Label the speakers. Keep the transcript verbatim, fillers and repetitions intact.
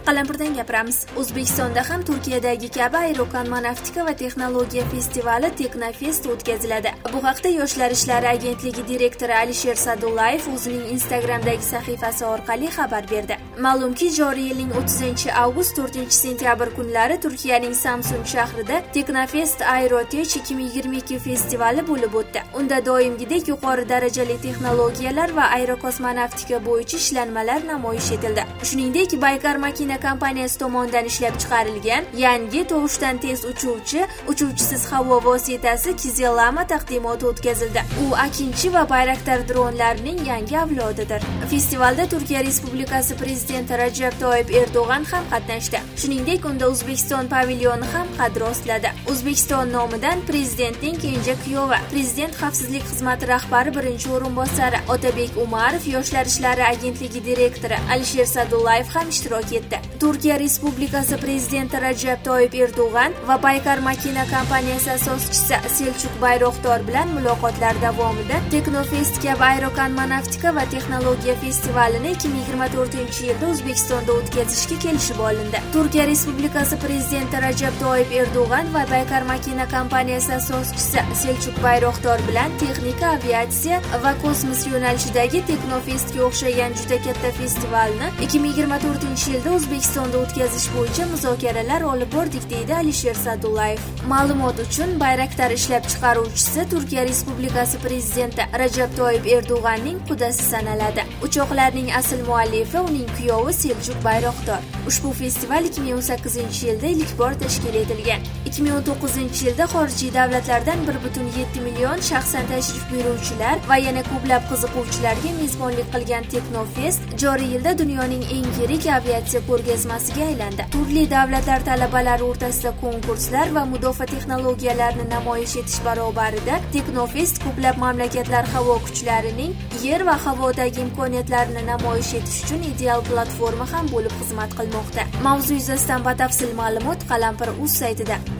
Speaker 1: Qalampirdan gapiramiz. O'zbekistonda ham Turkiyadagi kabi Aerokan Manaftika va texnologiya festivali Teknofest o'tkaziladi. Bu haqda Yoshlar ishlari agentligi direktori Alisher Sadullayev o'zining Instagramdagi sahifasi orqali xabar berdi. Ma'lumki, joriy yilning o'ttizinchi avgust to'rtinchi sentyabr kunlari Turkiyaning Samsun shahrida Teknofest Aerotech ikki ming yigirma ikki festivali bo'lib o'tdi. Unda doimgidek yuqori darajali texnologiyalar va aerokosmonavtika bo'yicha ishlanmalar namoyish etildi. Shuningdek, Baykar Makina kompaniyasi tomonidan ishlab chiqarilgan yangi tovushdan tez uchuvchi, uchuvchisiz havo vositasi Kizellama taqdimoti o'tkazildi. U Akinchi va Bayraktar dronlarining yangi avlodidir. Festivalda Turkiya Respublikasi prezidenti Rajab Toyyib Erdo'g'an ham qatnashdi. Shuningdek, unda O'zbekiston pavilyoni ham qad rostladi. O'zbekiston nomidan prezidentning kenja kuyovi, prezident xavfsizlik xizmati rahbari birinchi o'rinbosari Otabek Umarov, Yoshlar ishlari agentligi direktori Alisher Sadullayev ham ishtirok etdi. Turkiya Respublikasi prezidenti Rajab Toyyib Erdo'g'an va Baykar Makina kompaniyasi asoschisi Selchuk Bayroqtor bilan muloqotlar davomida Teknofest kabi Aerokan Manaftika va texnologiya festivalini ikki ming yigirma to'rtinchi yilda O'zbekistonda o'tkazishga kelishib olindi. Turkiya Respublikasi prezidenti Rajab Toyyib Erdo'g'an va Baykar Makina kompaniyasi asoschisi Selchuk Bayroqtor bilan texnika, aviatsiya va kosmos yo'nalishidagi Teknofestga o'xshagan juda katta festivalni ikki ming yigirma to'rtinchi yilda O'zbekistonda o'tkazish bo'yicha muzokaralar olib bordik, deydi Alisher Sadullayev. Ma'lumot uchun, Bayraktar ishlab chiqaruvchisi Turkiya Respublikasi prezidenti Rajab Toyyib Erdo'g'anning qudasi sanaladi. Uchoqlarning asl muallifi uning kuyovi Selchuk Bayroqtor. Ushbu festival ikki ming o'n sakkizinchi yilda ilk bor tashkil etilgan. ikki ming o'n to'qqizinchi yilda xorijiy davlatlardan bir butun yetti million shaxsan tashrif buyuruvchilar va yana ko'plab qiziquvchilarga mezbonlik qilgan Teknofest joriy yilda dunyoning eng yirik aviatsiya ko'rgazmasiga aylandi. Turli davlatlar talabalari o'rtasida konkurslar va mudofaa texnologiyalarini namoyish etish barobarida Teknofest ko'plab mamlakatlar havo kuchlarining yer va havodagi imkoniyatlarini namoyish etish uchun ideal platforma ham bo'lib xizmat qilmoqda. Mavzu yuzasidan batafsil ma'lumot Qalampir.uz saytida.